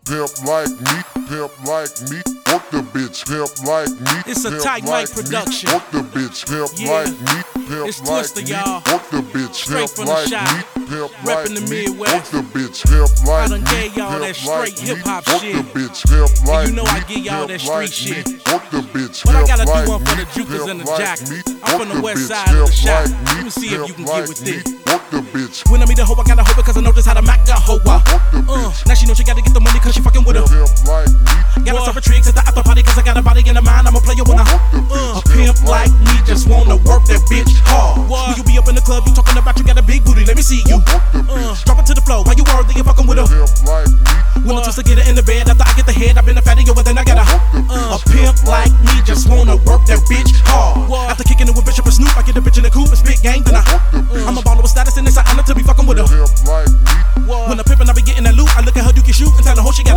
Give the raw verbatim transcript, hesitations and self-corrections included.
pimp like me, pimp like me. Work the bitch, pimp like me. It's a tight mic production. Work the bitch, pimp Yeah. like me, pimp It's like Twister, me. y'all. Work the bitch, Straight pimp from the like shop. me, pimp like Reppin' the me. Midwest. Work the bitch, pimp like I done me, gave y'all pimp that straight like hip-hop me. shit. Work the bitch, pimp like you know I me, give y'all pimp that street like shit. me. Work the bitch, But I pimp gotta do like one for me, the jukers and the pimp like jocks. me. I'm Work from the the west bitch, side of the pimp shop. like Let me see if pimp you can get like with me. this. Work the bitch, When I meet a hoe, I gotta hoe because I know just how to Mac a hoe. work the Uh, bitch, now she know she gotta get the money cause she fucking with her. pimp like me. Gotta serve a tricks at the after party cause I got a body and a mind. I'm a player when I uh, a pimp like me just wanna work that bitch hard. When you be up in the club, you talking about you got a big booty. Let me see you. Uh, drop it to the floor. Why you worried that you fucking with her? Pimp like me. When I twist to get her in the bed after I get the head, I been a fatty yo, and then I got a uh, a pimp like me just wanna work that bitch hard. After kicking it with Bishop and Snoop, I get the bitch in the coupe, it's big game, then I uh, I'm a baller with status and it's an honor to be fucking with her. Pimp like me.